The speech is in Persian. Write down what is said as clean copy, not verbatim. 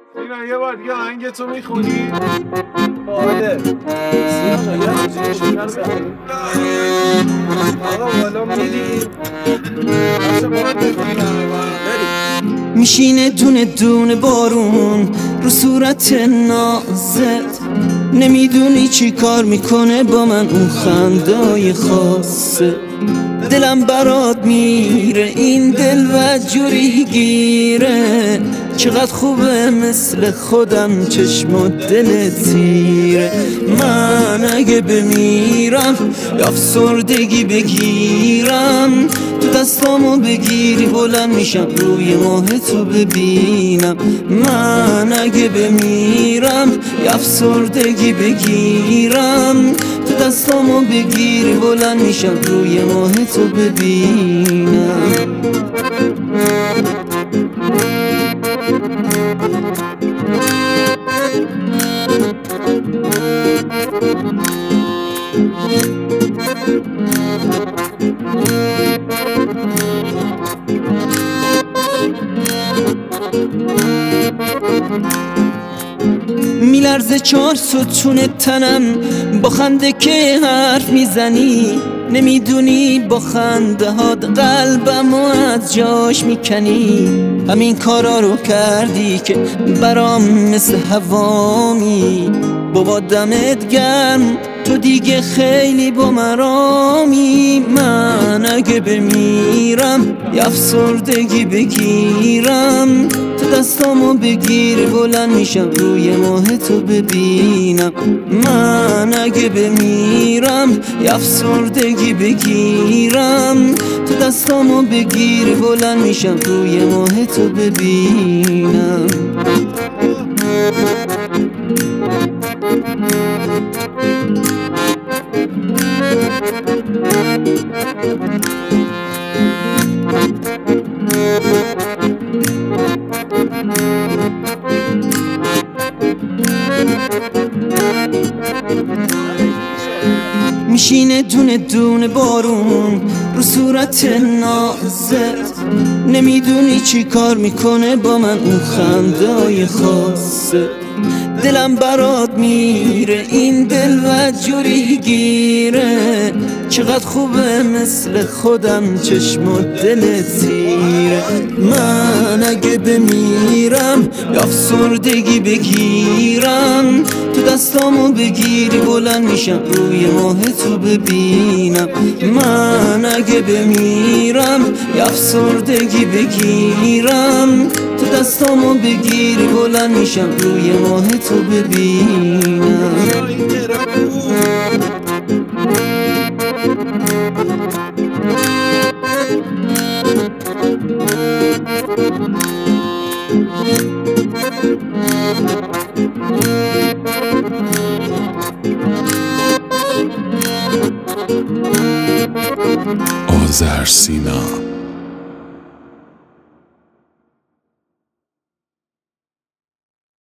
اینا یه بار دیگه آهنگ تو میخونی؟ آره سینا جان یه همچین شکر بخوریم آقا بالا میری بچه باید بخونی میشینه دونه دونه بارون رو صورت نازت، نمیدونی چی کار میکنه با من اون خندای خاصه. دلم برات میره این دل و جوری گیره، چقدر خوبه مثل خودم چشم و دل تیره. من اگه بمیرم یا افسردگی بگیرم، تو دستامو بگیری بلند میشم روی ماه تو ببینم. من اگه بمیرم یا افسردگی بگیرم، تو دستامو بگیری بلند میشم روی ماه تو ببینم. میلرزه 4 ستون تنم با خنده که حرف میزنی، نمیدونی با خنده هات قلبمو از جاش میکنی. همین کارا رو کردی که برام مثل هوامی، بابا دمت گرم تو دیگه خیلی با مرامی. من اگه بمیرم یا افسردگی بگیرم، تو دستامو بگیری بلند میشم روی ماه تو ببینم. من اگه بمیرم یا افسردگی بگیرم، تو دستامو بگیری بلند میشم روی ماه تو ببینم. میشینه دونه دونه بارون رو صورت نازت، نمیدونی چی کار میکنه با من اون خندای خاصه. دلم برات میره این دل و جوری گیره، چقدر خوبه مثل خودم چشم و دل تیره. من اگه بمیرم یا افسردگی بگیرم، تو دستامو بگیری بلند میشم روی ماه تو ببینم. من اگه بمیرم یا افسردگی بگیرم، تو دستامو بگیری بلند میشم روی ماه تو ببینم. آذر سینا.